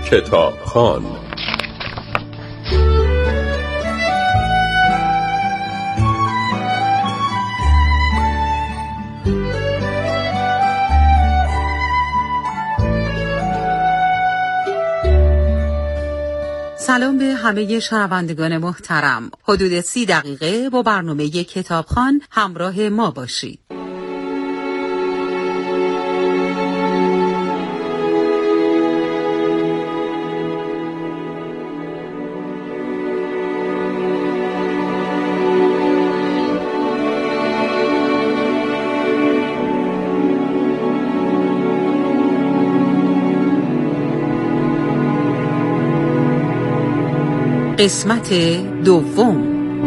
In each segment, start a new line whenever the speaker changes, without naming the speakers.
کتابخوان.
سلام به همه شنوندگان محترم. حدود 30 دقیقه با برنامه کتابخوان همراه ما باشید. قسمت دوم.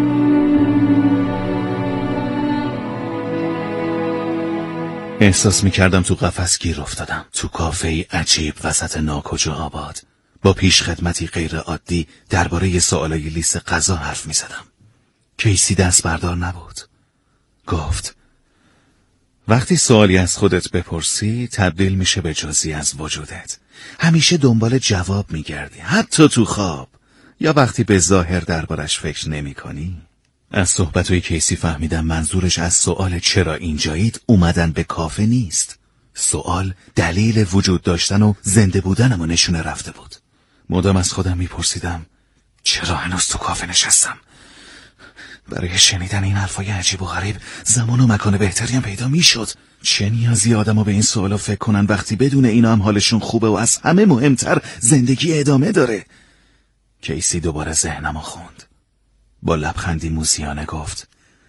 احساس می‌کردم تو قفس گیر افتادم، تو کافه‌ای عجیب وسط ناکجا آباد، با پیش خدمتی غیر عادی درباره سوالای لیست غذا حرف می‌زدم. کیسی دست بردار نبود. گفت وقتی سوالی از خودت بپرسی تبدیل میشه به جزئی از وجودت. همیشه دنبال جواب میگردی، حتی تو خواب یا وقتی به ظاهر دربارش فکر نمی کنی. از صحبتهای کیسی فهمیدم منظورش از سوال چرا اینجایید اومدن به کافه نیست. سوال دلیل وجود داشتن و زنده بودنمو نشونه رفته بود. مدام از خودم میپرسیدم چرا هنوز تو کافه نشستم؟ برای شنیدن این حرفای عجیب و غریب زمان و مکان بهتری هم پیدا میشد. چه نیازی آدمو به این سوالا فکر کنن وقتی بدون اینا هم حالشون خوبه و از همه مهمتر زندگی ادامه داره؟ کیسی دوباره ذهنمو خوند. با لبخندی موزیانه گفت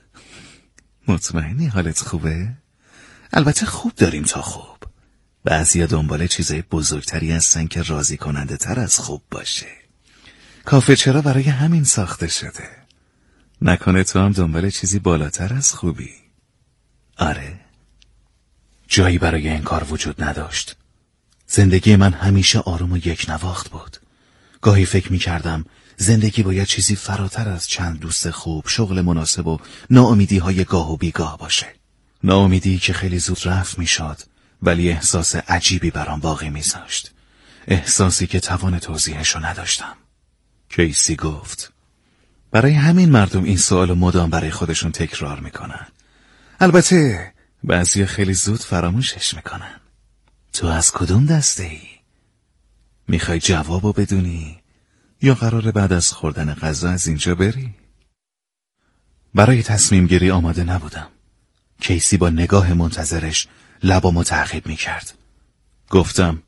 مطمئنی حالت خوبه؟ البته خوب داریم تا خوب. بعضیا دنبال چیزای بزرگتری هستن که راضی کننده تر از خوب باشه. کافه چرا برای همین ساخته شده؟ نکنه تو هم دنبال چیزی بالاتر از خوبی؟ آره. جایی برای این کار وجود نداشت. زندگی من همیشه آروم و یک نواخت بود. گاهی فکر می کردم زندگی باید چیزی فراتر از چند دوست خوب، شغل مناسب و ناامیدی های گاه و بیگاه باشه. ناامیدی که خیلی زود رفت می شد ولی احساس عجیبی برام باقی می زاشت. احساسی که توان توضیحشو نداشتم. کیسی گفت برای همین مردم این سوالو مدام برای خودشون تکرار می کنن. البته بعضی خیلی زود فراموشش می کنن. تو از کدوم دسته ای؟ میخوای جوابو بدونی یا قراره بعد از خوردن غذا از اینجا بری؟ برای تصمیم گیری آماده نبودم. کیسی با نگاه منتظرش لبامو تعقیب میکرد. گفتم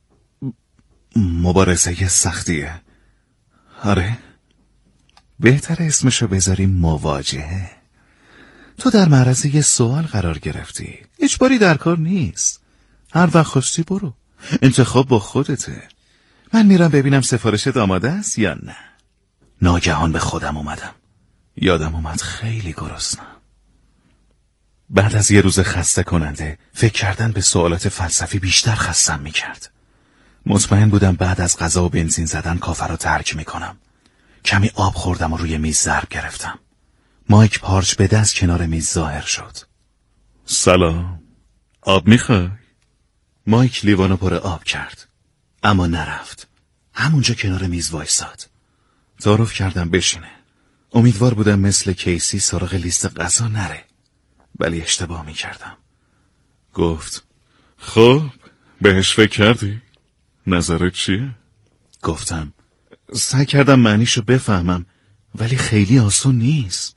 مبارزه سختیه. آره؟ بهتر اسمشو بذاریم مواجهه. تو در معرض یه سوال قرار گرفتی. اجباری در کار نیست. هر وقت خواستی برو. انتخاب با خودته. من میرم ببینم سفارشت آماده است یا نه. ناگهان به خودم اومدم. یادم اومد خیلی گرسنم. بعد از یه روز خسته کننده فکر کردن به سوالات فلسفی بیشتر خستم میکرد. مطمئن بودم بعد از غذا و بنزین زدن کافه رو ترک میکنم. کمی آب خوردم و روی میز ضرب گرفتم. مایک پارچ به دست کنار میز ظاهر شد. سلام، آب میخوای؟ مایک لیوانو پر آب کرد اما نرفت. همونجا کنار میز وایساد. تعارف کردم بشینه. امیدوار بودم مثل کیسی سراغ لیست غذا نره، ولی اشتباه میکردم. گفت خب بهش فکر کردی؟ نظرت چیه؟ گفتم سعی کردم معنیشو بفهمم ولی خیلی آسون نیست.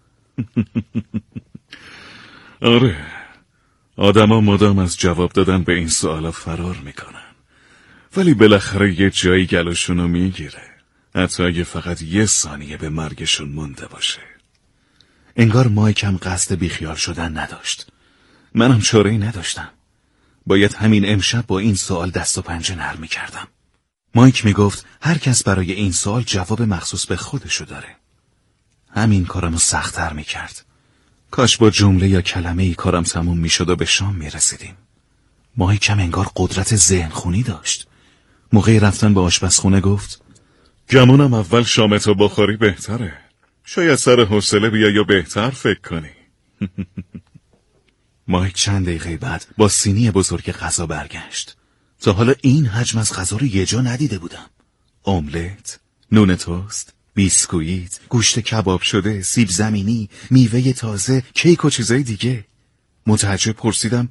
آره، آدما مدام از جواب دادن به این سوالا فرار میکنن ولی بالاخره یه جایی گلوشونو میگیره، حتی اگه فقط 1 ثانیه به مرگشون مونده باشه. انگار مایک هم قصد بیخیال شدن نداشت. منم چاره‌ای نداشتم. باید همین امشب با این سوال دست و پنجه نرم میکردم. مایک میگفت هر کس برای این سوال جواب مخصوص به خودشو داره. همین کارمو سخت‌تر میکرد. کاش با جمله یا کلمه‌ای کارم تموم میشد و به شام میرسیدیم. مایکم انگار قدرت ذهن خونی داشت. موقع رفتن به آشپزخونه گفت گمونم اول شامتو بخوری بهتره. شاید سر حوصله بیای و بهتر فکر کنی. مایک چند دقیقه بعد با سینی بزرگ غذا برگشت. تا حالا این حجم از غذا رو یه جا ندیده بودم. املت، نون توست، بیسکویت، گوشت کباب شده، سیب زمینی، میوه تازه، کیک و چیزای دیگه. متعجب پرسیدم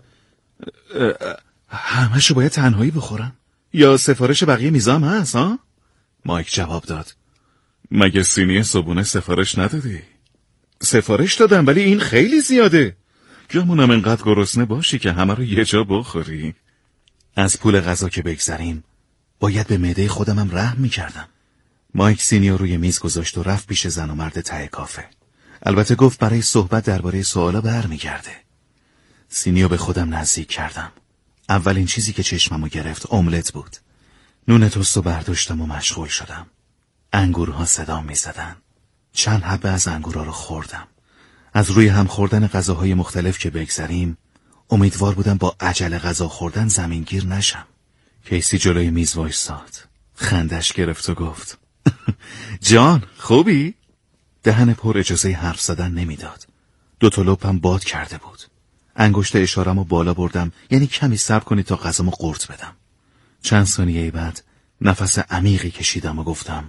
همه‌شو باید تنهایی بخورم؟ یا سفارش بقیه میزام هست ها؟ مایک جواب داد مگه سینی صبونه سفارش ندادی؟ سفارش دادم ولی این خیلی زیاده. گمونم انقدر گرسنه باشی که همه رو یه جا بخوری. از پول غذا که بگذریم باید به معده خودمم رحم میکردم. مایک سینی رو روی میز گذاشت و رفت پیش زن و مرد ته کافه. البته گفت برای صحبت درباره سوالا برمیگرده. سینی رو به خودم نزدیک کردم. اولین چیزی که چشممو گرفت املت بود. نون توست رو برداشتم و مشغول شدم. انگورها صدا میزدن. چند حبه از انگورها رو خوردم. از روی هم خوردن غذاهای مختلف که بگذریم امیدوار بودم با عجله غذا خوردن زمینگیر نشم. کیسی جلوی میز وایساد. خندش گرفت و گفت جان خوبی؟ دهن پر اجازه حرف زدن نمیداد. 2 تا لپم باد کرده بود. انگشت اشاره‌مو بالا بردم یعنی کمی صبر کنید تا غذامو قورت بدم. چند ثانیه بعد نفس عمیقی کشیدم و گفتم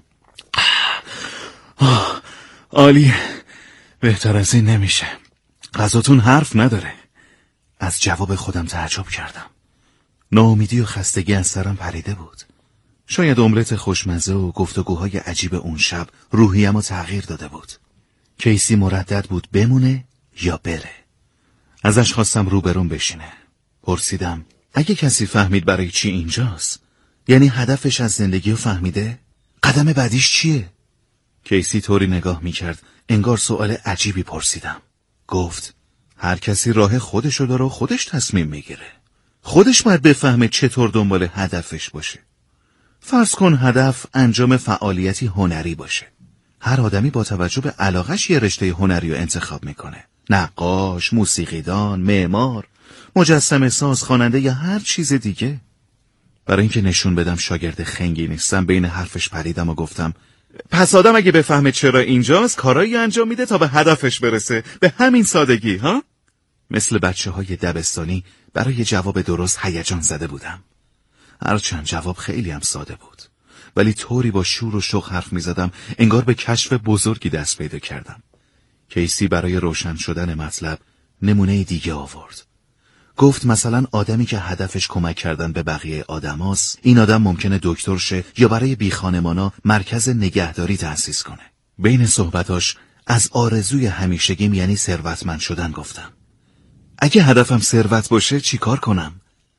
عالی، بهتر از این نمیشه. غذاتون حرف نداره. از جواب خودم تعجب کردم. ناامیدی و خستگی از سرم پریده بود. شاید املت خوشمزه و گفتگوهای عجیب اون شب روحیه‌مو تغییر داده بود. کیسی مردد بود بمونه یا بره. ازش خواستم روبرون بشینه. پرسیدم اگه کسی فهمید برای چی اینجاست، یعنی هدفش از زندگی رو فهمیده؟ قدم بعدیش چیه؟ کیسی طوری نگاه میکرد انگار سوال عجیبی پرسیدم. گفت هر کسی راه خودشو داره و خودش تصمیم میگیره. خودش باید بفهمه چطور دنبال هدفش باشه. فرض کن هدف انجام فعالیتی هنری باشه. هر آدمی با توجه به علاقش یه رشته هنری رو انتخاب میکنه. نقاش، موسیقیدان، معمار، مجسمه ساز، خواننده یا هر چیز دیگه. برای اینکه نشون بدم شاگرد خنگی نیستم بین حرفش پریدم و گفتم پس آدم اگه بفهمه چرا اینجاست کارایی انجام میده تا به هدفش برسه. به همین سادگی ها؟ مثل بچه‌های دبستانی برای جواب درست هیجان زده بودم. هرچند جواب خیلی هم ساده بود ولی طوری با شور و شوق حرف میزدم انگار به کشف بزرگی دست پیدا کردم. کیسی برای روشن شدن مطلب نمونه دیگه آورد. گفت مثلا آدمی که هدفش کمک کردن به بقیه آدماست، این آدم ممکنه دکتر شه یا برای بیخانمانا مرکز نگهداری تأسیس کنه. بین صحبتاش از آرزوی همیشگیم یعنی ثروتمند شدن گفتم. اگه هدفم ثروت باشه چی کار کنم؟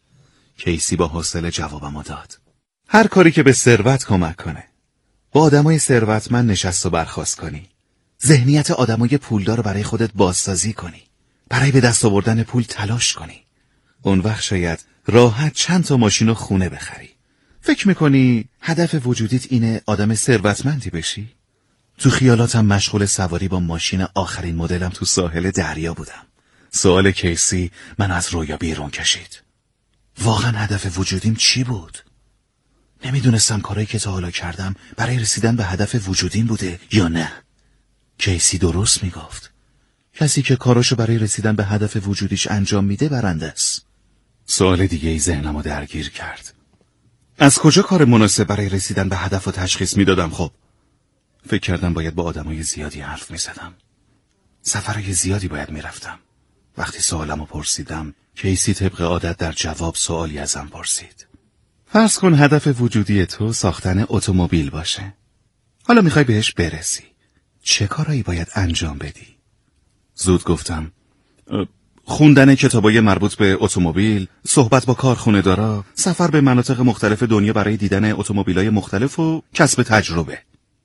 کیسی با حوصله جوابمو داد. هر کاری که به ثروت کمک کنه. با آدمای ثروتمند نشست و برخاست کنی. ذهنیت آدمای پولدار برای خودت بازسازی کنی. برای به دست آوردن پول تلاش کنی. اون وقت شاید راحت چند تا ماشین و خونه بخری. فکر میکنی هدف وجودیت اینه آدم ثروتمندی بشی؟ تو خیالاتم مشغول سواری با ماشین آخرین مدلم تو ساحل دریا بودم. سوال کیسی من از رویا بیرون کشید. واقعا هدف وجودیم چی بود؟ نمیدونستم کارایی که تا حالا کردم برای رسیدن به هدف وجودیم بوده یا نه. کیسی درست میگفت. کسی که کاراشو برای رسیدن به هدف وجودیش انجام میده برنده است. سوال دیگه ای ذهنمو درگیر کرد. از کجا کار مناسب برای رسیدن به هدف رو تشخیص میدادم؟ خب فکر کردم باید با آدمای زیادی حرف میزدم. سفرهای زیادی باید میرفتم. وقتی سوالمو پرسیدم کیسی طبق عادت در جواب سوالی ازم پرسید. فرض کن هدف وجودی تو ساختن اتومبیل باشه. حالا میخوای بهش برسی. چه کارایی باید انجام بدی؟ زود گفتم خوندن کتابای مربوط به اتومبیل، صحبت با کارخونه دارا، سفر به مناطق مختلف دنیا برای دیدن اتومبیلای مختلف و کسب تجربه.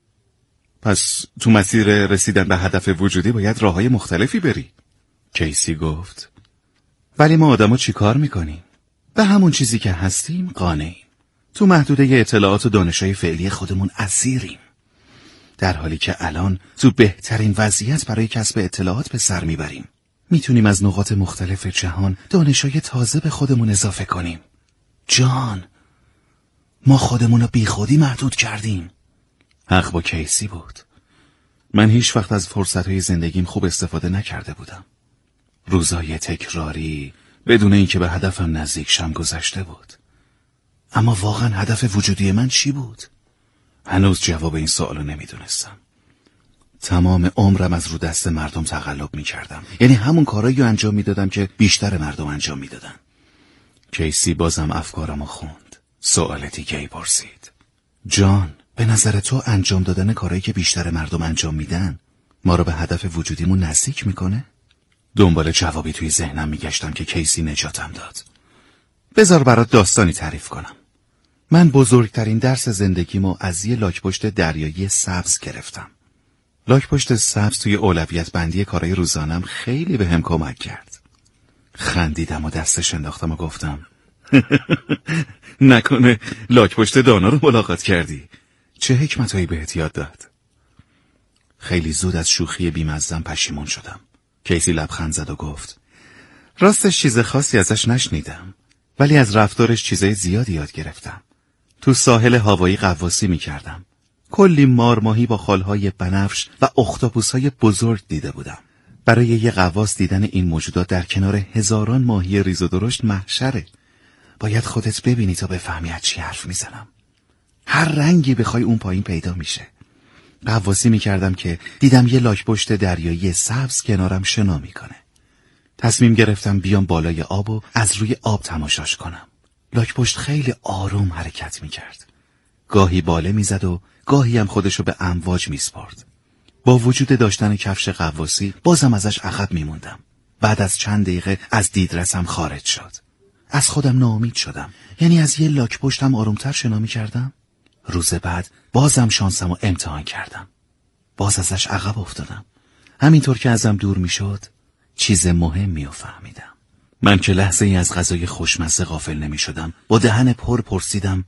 پس تو مسیر رسیدن به هدف وجودی باید راههای مختلفی بری. کیسی گفت ولی ما آدما چی کار میکنیم؟ به همون چیزی که هستیم قانعیم. تو محدوده اطلاعات و دانشای فعلی خودمون اسیریم. در حالی که الان تو بهترین وضعیت برای کسب اطلاعات به سر میبریم. میتونیم از نقاط مختلف جهان دانشای تازه به خودمون اضافه کنیم. جان، ما خودمون رو بی خودی محدود کردیم. حق با کیسی بود. من هیچ وقت از فرصتهای زندگیم خوب استفاده نکرده بودم. روزای تکراری بدون اینکه به هدفم نزدیک شم گذشته بود. اما واقعا هدف وجودی من چی بود؟ هنوز جواب این سوالو نمیدونستم. تمام عمرم از رو دست مردم تقلب میکردم. یعنی همون کارایی رو انجام میدادم که بیشتر مردم انجام میدادن. کیسی بازم افکارمو خوند. سوال دیگه ای پرسید. جان، به نظر تو انجام دادن کارایی که بیشتر مردم انجام میدن ما رو به هدف وجودیمون نزدیک میکنه؟ دنبال جوابی توی ذهنم میگشتم که کیسی نجاتم داد. بذار برات داستانی تعریف کنم. من بزرگترین درس زندگیمو از یه لاک‌پشت دریایی سبز گرفتم. لاک‌پشت سبز توی اولویت بندی کارهای روزانم خیلی بهم کمک کرد. خندیدم و دستش انداختم و گفتم نکنه لاک‌پشت دانا رو ملاقات کردی؟ چه حکمتایی بهت یاد داد؟ خیلی زود از شوخی بیمزدم پشیمون شدم. کیسی لبخند زد و گفت راستش چیز خاصی ازش نشنیدم، ولی از رفتارش چیزای زیادی یاد گرفتم. تو ساحل هاوایی غواصی می‌کردم. کلی مارماهی با خالهای بنفش و اختاپوس‌های بزرگ دیده بودم. برای یه غواص دیدن این موجودات در کنار هزاران ماهی ریز و درشت محشره. باید خودت ببینی تا بفهمی از چی حرف میزنم. هر رنگی بخوای اون پایین پیدا میشه. غواصی میکردم که دیدم یه لاک‌پشت دریایی سبز کنارم شنا میکنه. تصمیم گرفتم بیام بالای آب و از روی آب تماشاش کنم. لاک‌پشت خیلی آروم حرکت میکرد. گاهی باله میزد و گاهی هم خودشو به امواج میسپرد. با وجود داشتن کفش غواصی بازم ازش عقب میموندم. بعد از چند دقیقه از دیدرسم خارج شد. از خودم ناامید شدم. یعنی از یه لاک‌پشتم آرومتر شنا میکردم؟ روز بعد بازم شانسمو امتحان کردم. باز ازش عقب افتادم. همینطور که ازم دور میشد چیز مهمی رو فهمیدم. من که لحظه ای از غذای خوشمزه غافل نمی شدم. با دهن پر پرسیدم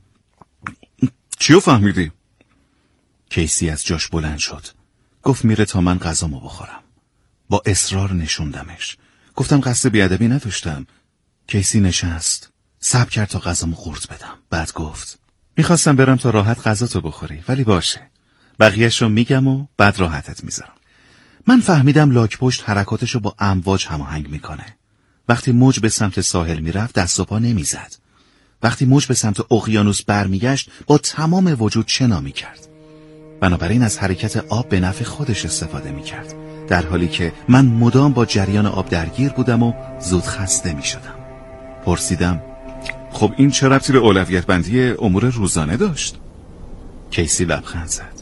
چیو فهمیدی؟ کیسی از جاش بلند شد. گفت میره تا من غذامو بخورم. با اصرار نشوندمش. گفتم قصد بیادبی نداشتم. کیسی نشست. صبر کرد تا غذامو قورت بدم. بعد گفت میخواستم برم تا راحت غذاتو بخوری، ولی باشه. بقیه‌اش رو میگم و بعد راحتت میذارم. من فهمیدم لاک‌پشت حرکاتشو با امواج هماهنگ میکنه. وقتی موج به سمت ساحل میرفت دست و پا نمیزد. وقتی موج به سمت اقیانوس برمیگشت با تمام وجود شنا میکرد. بنابراین از حرکت آب به نفع خودش استفاده میکرد، در حالی که من مدام با جریان آب درگیر بودم و زود خسته میشدم. پرسیدم خب این چه ربطی به اولویت بندی امور روزانه داشت؟ کیسی لبخند زد.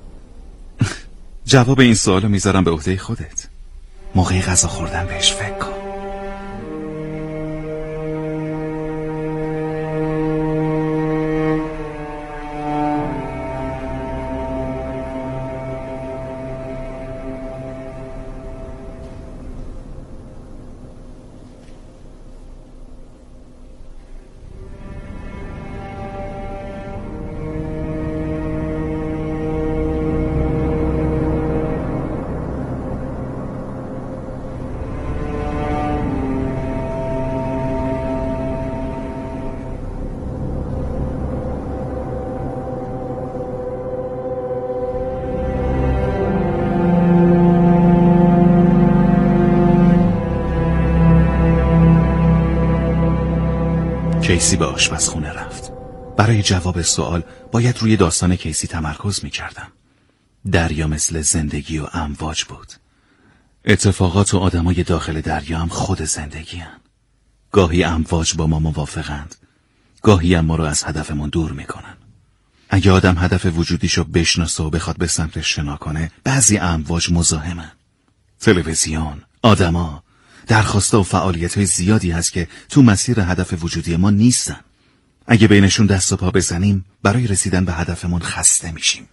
جواب این سوالو میذارم به عهده خودت. موقع غذا خوردن بهش فکر کن. کیسی به آشپزخونه رفت. برای جواب سوال باید روی داستان کیسی تمرکز می‌کردم. دریا مثل زندگی و امواج بود. اتفاقات و آدمای داخل دریا هم خود زندگی هن. گاهی امواج با ما موافقند، گاهی هم ما رو از هدفمون دور میکنن. اگه آدم هدف وجودیشو بشناسه و بخواد به سمتش شنا کنه، بعضی امواج مزاحمن. تلویزیون، آدما، درخواسته و فعالیت‌های زیادی هست که تو مسیر هدف وجودی ما نیستن. اگه بینشون دست و پا بزنیم برای رسیدن به هدفمون خسته میشیم.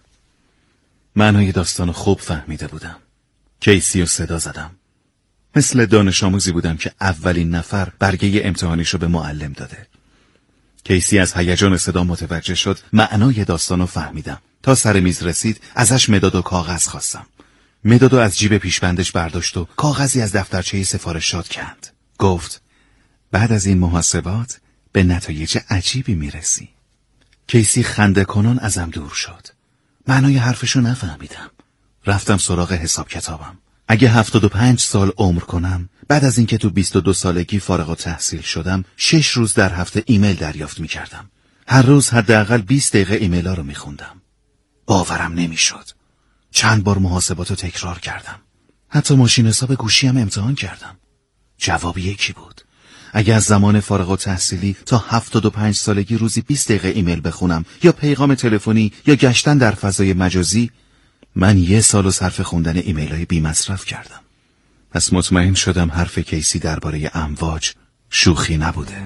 معنای داستانو خوب فهمیده بودم. کیسی رو صدا زدم. مثل دانش آموزی بودم که اولین نفر برگه امتحانیشو به معلم داده. کیسی از هیجان صدا متوجه شد. معنای داستانو فهمیدم. تا سر میز رسید ازش مداد و کاغذ خواستم. مدادو از جیب پیشبندش برداشت و کاغذی از دفترچه سفارشات کند. گفت بعد از این محاسبات به نتایج عجیبی میرسی. کیسی خنده کنان ازم دور شد. معنای حرفشو نفهمیدم. رفتم سراغ حساب کتابم. اگه 75 سال عمر کنم، بعد از اینکه تو 22 سالگی فارغ التحصیل شدم، 6 روز در هفته ایمیل دریافت میکردم. هر روز حداقل 20 دقیقه ایمیلا رو میخوندم. باورم نمیشد. چند بار محاسباتو تکرار کردم. حتی ماشین حساب گوشیم امتحان کردم. جواب یکی بود. اگه از زمان فارغ التحصیلی تا 75 سالگی روزی 20 دقیقه ایمیل بخونم یا پیغام تلفنی یا گشتن در فضای مجازی، من 1 سال صرف خوندن ایمیل‌های بی‌مصرف کردم. پس مطمئن شدم حرف کیسی درباره امواج شوخی نبوده.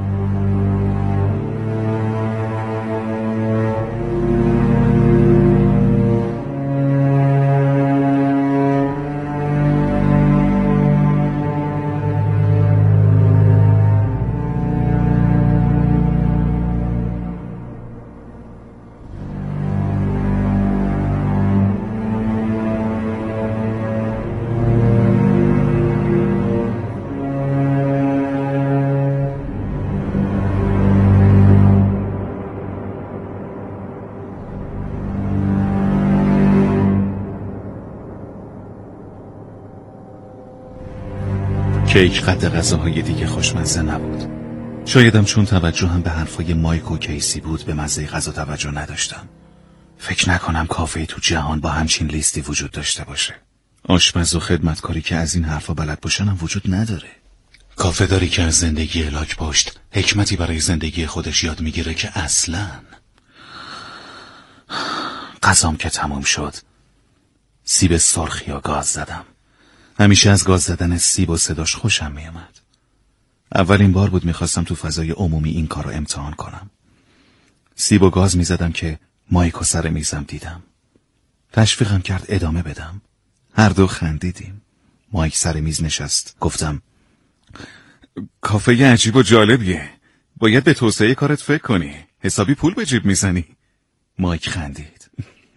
کیک قد غذاهای دیگه خوشمزه نبود. شایدم چون توجهم به حرفای مایک و کیسی بود به مزه غذا توجه نداشتم. فکر نکنم کافه‌ای تو جهان با همچین لیستی وجود داشته باشه. آشپز و خدمتکاری که از این حرفا بلد باشنم وجود نداره. کافه داری که از زندگی لاک پشت حکمتی برای زندگی خودش یاد میگیره که اصلاً. غذام که تموم شد، سیب سرخ یا گاز زدم. همیشه از گاز زدن سیب و صداش خوشم میومد. اولین بار بود میخواستم تو فضای عمومی این کار رو امتحان کنم. سیب و گاز میزدم که مایک و سر میزم دیدم. تشویقم کرد ادامه بدم. هر دو خندیدیم. مایک سر میز نشست. گفتم کافه عجیب و جالبیه. باید به توسعه کارت فکر کنی. حسابی پول به جیب میزنی. مایک خندید.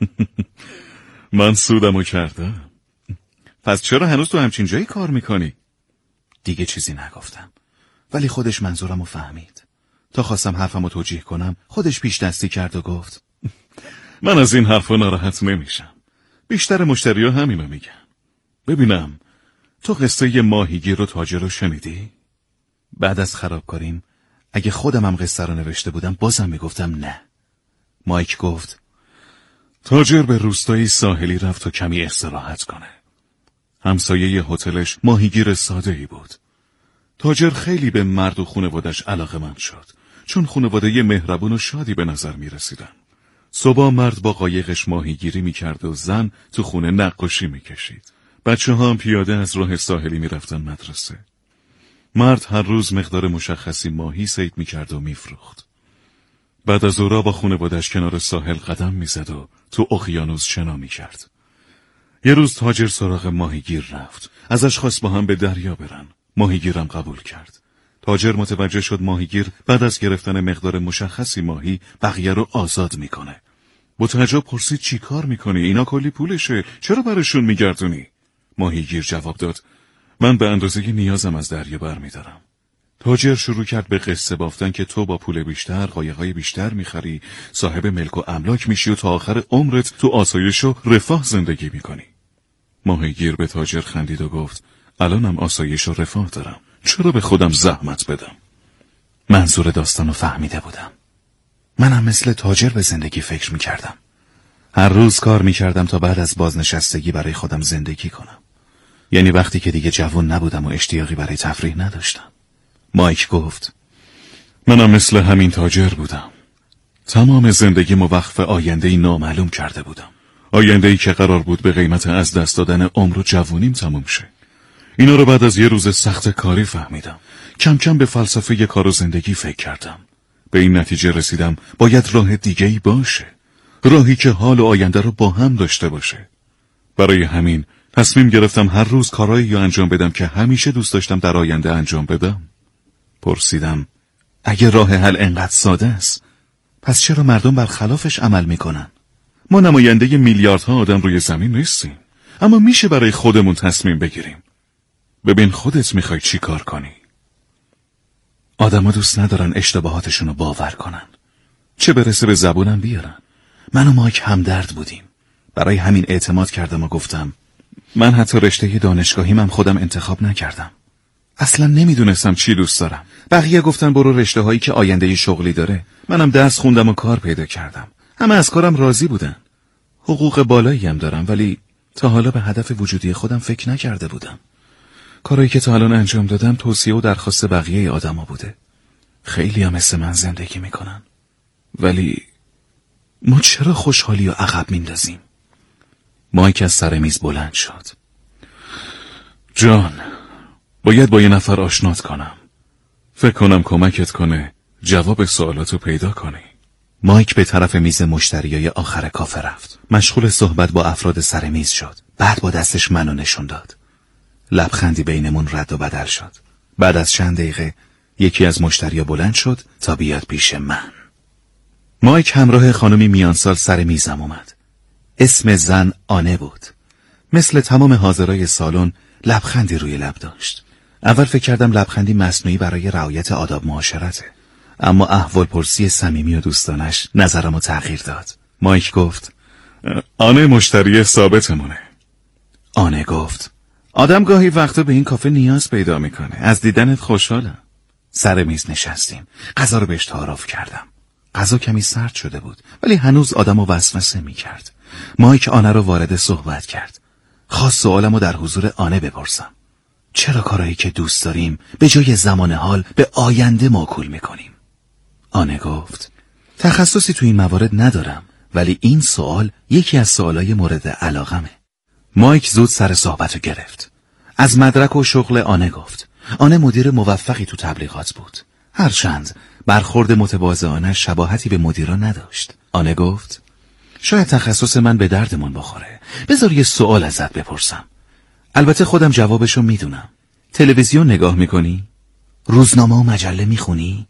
من سودمو کردم. پس چرا هنوز تو همچین جایی کار میکنی؟ دیگه چیزی نگفتم. ولی خودش منظورمو فهمید. تا خواستم حرفمو توجیه کنم خودش پیش دستی کرد و گفت من از این حرفا ناراحت نمیشم. بیشتر مشتری‌ها همینو میگن. ببینم تو قصه ماهیگیر و تاجر رو شنیدی؟ بعد از خرابکاریم اگه خودمم قصه رو نوشته بودم بازم میگفتم نه. مایک گفت تاجر به روستایی ساحلی رفت تا کمی استراحت کنه. همسایه هتلش ماهیگیر ساده‌ای بود. تاجر خیلی به مرد و خانواده‌اش علاقه‌مند شد، چون خانواده مهربون و شادی به نظر می‌رسیدن. صبح مرد با قایقش ماهیگیری می‌کرد و زن تو خونه نقاشی می‌کشید. بچه‌ها هم پیاده از راه ساحلی می‌رفتن مدرسه. مرد هر روز مقدار مشخصی ماهی صید می‌کرد و می‌فروخت. بعد از ظهر با خانواده‌اش کنار ساحل قدم می‌زد و تو اقیانوس شنا می‌کرد. یه روز تاجر سراغ ماهیگیر رفت. ازش خواست با هم به دریا برن. ماهیگیرم قبول کرد. تاجر متوجه شد ماهیگیر بعد از گرفتن مقدار مشخصی ماهی بقیه رو آزاد میکنه. با تعجب پرسید چی کار میکنی؟ اینا کلی پولشه. چرا برشون میگردونی؟ ماهیگیر جواب داد من به اندازه نیازم از دریا برمیدارم. تاجر شروع کرد به قصه بافتن که تو با پول بیشتر قایقای بیشتر میخری، صاحب ملک و املاک میشی و تا آخر عمرت تو آسایش و رفاه زندگی میکنی. ماهیگیر به تاجر خندید و گفت الانم آسایش و رفاه دارم، چرا به خودم زحمت بدم؟ منظور داستانو فهمیده بودم. منم مثل تاجر به زندگی فکر میکردم. هر روز کار میکردم تا بعد از بازنشستگی برای خودم زندگی کنم. یعنی وقتی که دیگه جوان نبودم و اشتیاقی برای تفریح نداشتم. مایک گفت منم مثل همین تاجر بودم. تمام زندگیمو وقف آینده‌ای نامعلوم کرده بودم. آینده‌ای که قرار بود به قیمت از دست دادن عمر و جوونیم تموم شه. اینا رو بعد از یه روز سخت کاری فهمیدم. کم کم به فلسفه کار و زندگی فکر کردم. به این نتیجه رسیدم باید راه دیگه‌ای باشه. راهی که حال و آینده رو با هم داشته باشه. برای همین تصمیم گرفتم هر روز کارایی رو انجام بدم که همیشه دوست داشتم در آینده انجام بدم. پرسیدم اگه راه حل انقدر ساده است، پس چرا مردم برخلافش عمل میکنن؟ ما نماینده میلیاردها آدم روی زمین نیستیم، اما میشه برای خودمون تصمیم بگیریم. ببین خودت میخوای چی کار کنی. آدم ها دوست ندارن اشتباهاتشونو باور کنن، چه برسه به زبونم بیارن. من و مایک همدرد بودیم. برای همین اعتماد کردم و گفتم من حتی رشته دانشگاهیم هم خودم انتخاب نکردم. اصلا نمیدونستم چی دوست دارم. بقیه گفتن برو رشته هایی که آینده شغلی داره. منم درس خوندم و کار پیدا کردم. همه از کارم راضی بودن. حقوق بالایی هم دارم، ولی تا حالا به هدف وجودی خودم فکر نکرده بودم. کارایی که تا الان انجام دادم توصیه و درخواست بقیه آدما بوده. خیلی هم مثل من زندگی میکنن، ولی ما چرا خوشحالی و عقب میندازیم؟ مایک از سر میز بلند شد. جان، باید با یه نفر آشنات کنم. فکر کنم کمکت کنه جواب سوالاتو پیدا کنی. مایک به طرف میز مشتریای آخر کافه رفت. مشغول صحبت با افراد سر میز شد. بعد با دستش منو نشون داد. لبخندی بینمون رد و بدل شد. بعد از چند دقیقه یکی از مشتریا بلند شد تا بیاد پیش من. مایک همراه خانمی میانسال سر میزم اومد. اسم زن آنه بود. مثل تمام حاضرای سالن لبخندی روی لب داشت. اول فکر کردم لبخندی مصنوعی برای رعایت آداب معاشرته، اما احوال پرسی صمیمی و دوستانش نظرمو تغییر داد. مایک گفت آنه مشتری ثابتمونه. آنه گفت آدم گاهی وقتا به این کافه نیاز پیدا میکنه. از دیدنت خوشحالم. سر میز نشستیم. غذا رو بهش تعارف کردم. غذا کمی سرد شده بود، ولی هنوز آدمو وسوسه میکرد. مایک آنه رو وارد صحبت کرد. خواست سوالمو در حضور آنه بپرسم. چرا کارایی که دوست داریم به جای زمان حال به آینده موکول میکنیم؟ آنه گفت تخصصی تو این موارد ندارم، ولی این سوال یکی از سوالای مورد علاقمه. مایک زود سر صحبتو گرفت. از مدرک و شغل آنه گفت. آنه مدیر موفقی تو تبلیغات بود، هرچند برخورد متواضعانه شباهتی به مدیرا نداشت. آنه گفت شاید تخصص من به دردمون بخوره. بذار یه سوال ازت بپرسم. البته خودم جوابشو میدونم. تلویزیون نگاه میکنی؟ روزنامه و مجله میخونی؟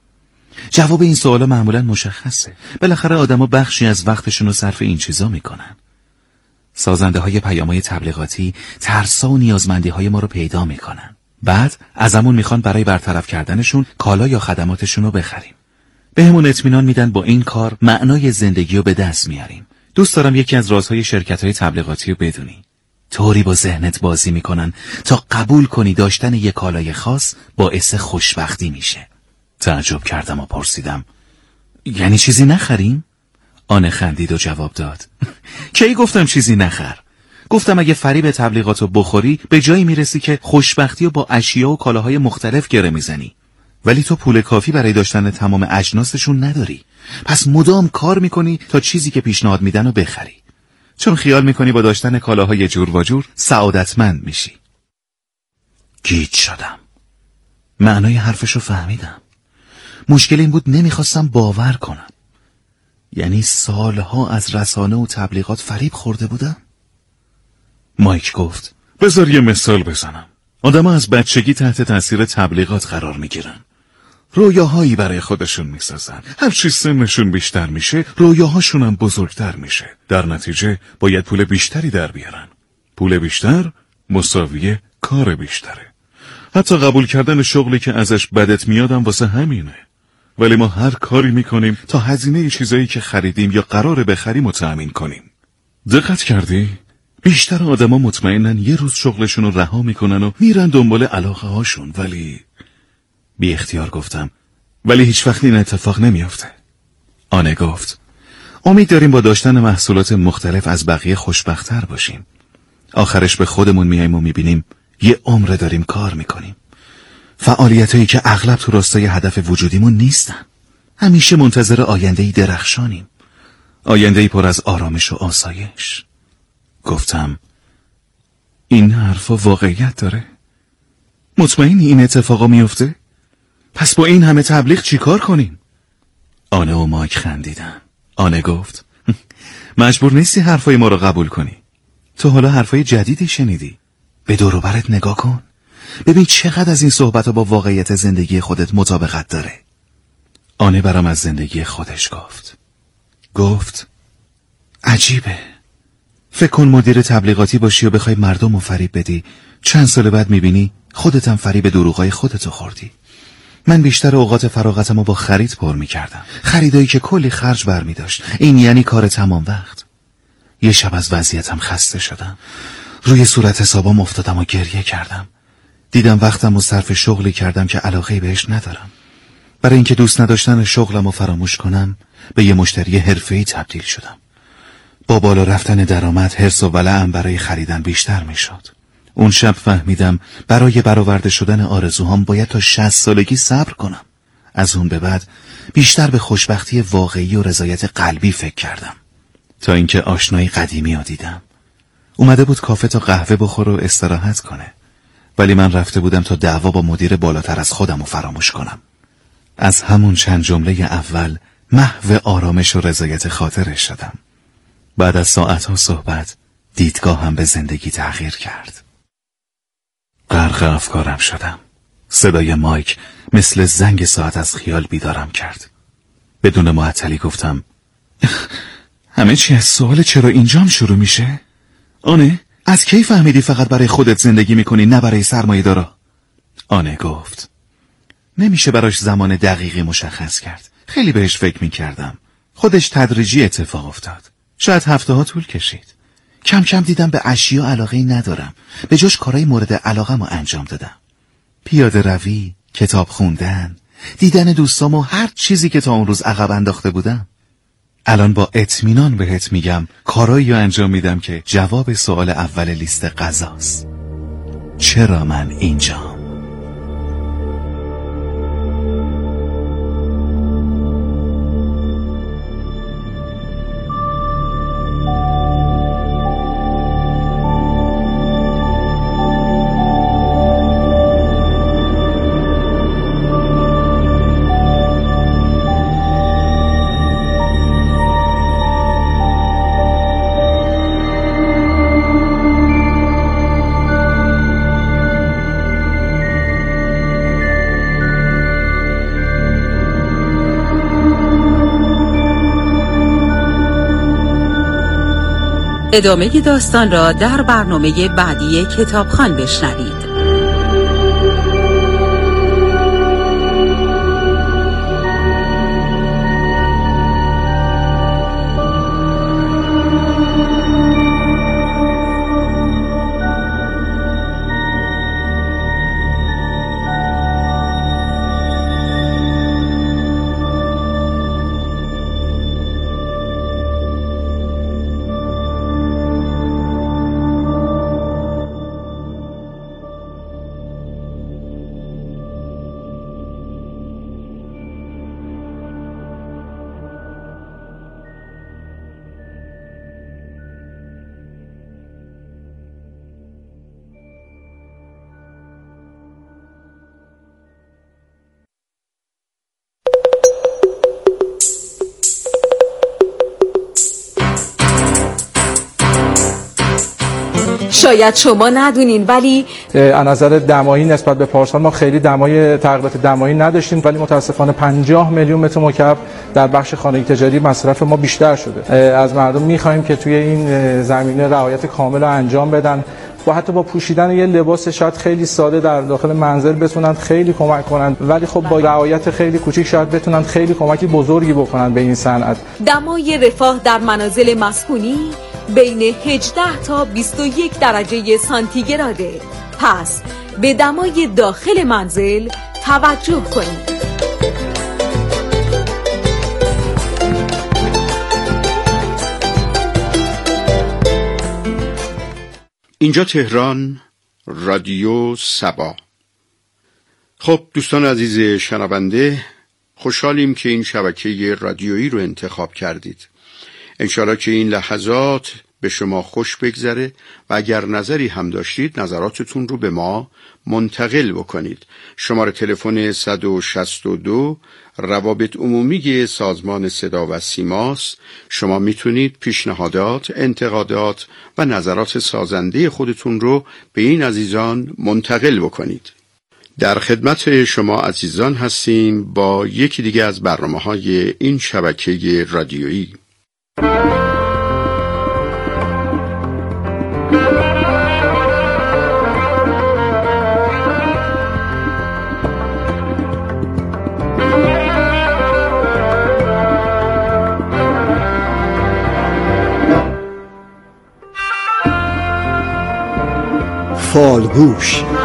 جواب این سوالا معمولا مشخصه. بالاخره آدما بخشی از وقتشون رو صرف این چیزا میکنن. سازنده های پیام‌های تبلیغاتی ترسا و نیازمندی های ما رو پیدا میکنن. بعد ازمون میخوان برای برطرف کردنشون کالا یا خدماتشون رو بخریم. بهمون اطمینان میدن با این کار معنای زندگی رو به دست میاریم. دوست دارم یکی از رازهای شرکت‌های تبلیغاتی رو بدونی. طوری با ذهنت بازی میکنن تا قبول کنی داشتن یک کالای خاص باعث خوشبختی میشه. تعجب کردم و پرسیدم یعنی چیزی نخریم؟ آنه خندید و جواب داد کی گفتم چیزی نخر؟ گفتم اگه فریب تبلیغاتو بخوری به جایی میرسی که خوشبختی و با اشیا و کالاهای مختلف گره میزنی. ولی تو پول کافی برای داشتن تمام اجناسشون نداری. پس مدام کار میکنی تا چیزی که پیشنهاد میدن رو بخری، چون خیال میکنی با داشتن کالاهای جور و جور سعادتمند میشی. گیج شدم. معنای حرفشو فهمیدم. مشکل این بود نمیخواستم باور کنم. یعنی سالها از رسانه و تبلیغات فریب خورده بودم؟ مایک گفت بذار یه مثال بزنم. آدم‌ها از بچگی تحت تاثیر تبلیغات قرار میگیرن. رویاهایی برای خودشون میسازن. هر چی سنشون بیشتر میشه رویاهاشون هم بزرگتر میشه. در نتیجه باید پول بیشتری در بیارن. پول بیشتر مساوی کار بیشتره. حتی قبول کردن شغلی که ازش بدت میادم واسه همینه. ولی ما هر کاری میکنیم تا هزینه چیزایی که خریدیم یا قراره بخریم رو تأمین کنیم. دقت کردی؟ بیشتر آدما مطمئنن یه روز شغلشون رو رها میکنن و میرن دنبال علاقه هاشون. ولی بی اختیار گفتم ولی هیچ وقت این اتفاق نمیافته. آنه گفت امید داریم با داشتن محصولات مختلف از بقیه خوشبخت‌تر باشیم. آخرش به خودمون میایم و میبینیم یه عمر داریم کار میکنیم. فعالیتایی که اغلب تو راستای هدف وجودیمون نیستن. همیشه منتظر آینده‌ای درخشانیم. آینده‌ای پر از آرامش و آسایش. گفتم این حرفا واقعیت داره؟ مطمئنی این اتفاقا میفته؟ پس با این همه تبلیغ چی کار کنیم؟ آنه و مایک خندیدن. آنه گفت مجبور نیستی حرفای ما رو قبول کنی. تو حالا حرفای جدیدی شنیدی. به دور و برت نگاه کن. ببین چقدر از این صحبت‌ها با واقعیت زندگی خودت مطابقت داره. آنه برام از زندگی خودش گفت عجیبه. فکر کن مدیر تبلیغاتی باشی و بخوای مردم رو فریب بدی. چند سال بعد میبینی خودت هم فریب دروغای خودتو خوردی. من بیشتر اوقات فراغتمو با خرید پر میکردم. خریدایی که کلی خرج برمی داشت. این یعنی کار تمام وقت. یه شب از وضعیتم خسته شدم. روی صورت حسابم افتادم و گریه کردم. دیدم وقتم رو صرف شغلی کردم که علاقه بهش ندارم. برای اینکه دوست نداشتن شغلم رو فراموش کنم به یه مشتری حرفه‌ای تبدیل شدم. با بالا رفتن درآمد حرص و ولعم برای خریدن بیشتر میشد. اون شب فهمیدم برای برآورده شدن آرزوهام باید تا 60 سالگی صبر کنم. از اون به بعد بیشتر به خوشبختی واقعی و رضایت قلبی فکر کردم، تا اینکه آشنایی قدیمی رو دیدم. اومده بود کافه تا قهوه بخوره و استراحت کنه، ولی من رفته بودم تا دعوا با مدیر بالاتر از خودم رو فراموش کنم. از همون چند جمله اول محو آرامش و رضایت خاطرش شدم. بعد از ساعتها صحبت دیدگاهم به زندگی تغییر کرد. غرق افکارم شدم. صدای مایک مثل زنگ ساعت از خیال بیدارم کرد. بدون معطلی گفتم همه چی از سوال چرا اینجام شروع میشه؟ آنه از کی فهمیدی فقط برای خودت زندگی میکنی نه برای سرمایه دارا؟ آنه گفت نمیشه براش زمان دقیقی مشخص کرد. خیلی بهش فکر میکردم. خودش تدریجی اتفاق افتاد. شاید هفته‌ها طول کشید. کم کم دیدم به اشیا علاقه‌ای ندارم. به جاش کارهای مورد علاقه‌مو انجام دادم. پیاده روی، کتاب خوندن، دیدن دوستام و هر چیزی که تا اون روز عقب انداخته بودم. الان با اطمینان بهت میگم کارایی رو انجام میدم که جواب سوال اول لیست غذاست. چرا من اینجام؟
ادامه داستان را در برنامه بعدی کتابخوان بشنوید. شاید شما ندونین ولی
از نظر دمایی نسبت به پارسال ما خیلی تغییرات دمایی نداشتیم، ولی متاسفانه 50 میلیون متر مکعب در بخش خانگی تجاری مصرف ما بیشتر شده. از مردم می‌خوایم که توی این زمینه رعایت کامل رو انجام بدن و حتی با پوشیدن یه لباس شاید خیلی ساده در داخل منزل بتونن خیلی کمک کنن، ولی خب با رعایت خیلی کوچیک شاید بتونن خیلی کمکی بزرگی بکنن به این صنعت.
دمای رفاه در منازل مسکونی بین 18 تا 21 درجه سانتیگراده. پس به دمای داخل منزل توجه کنید.
اینجا تهران، رادیو سبا. خب دوستان عزیز شنونده، خوشحالیم که این شبکه رادیویی رو انتخاب کردید. انشالله که این لحظات به شما خوش بگذره و اگر نظری هم داشتید نظراتتون رو به ما منتقل بکنید. شماره تلفن 162 روابط عمومی سازمان صدا و سیماست. شما میتونید پیشنهادات، انتقادات و نظرات سازنده خودتون رو به این عزیزان منتقل بکنید. در خدمت شما عزیزان هستیم با یکی دیگه از برنامه‌های این شبکه رادیویی.
فالگوش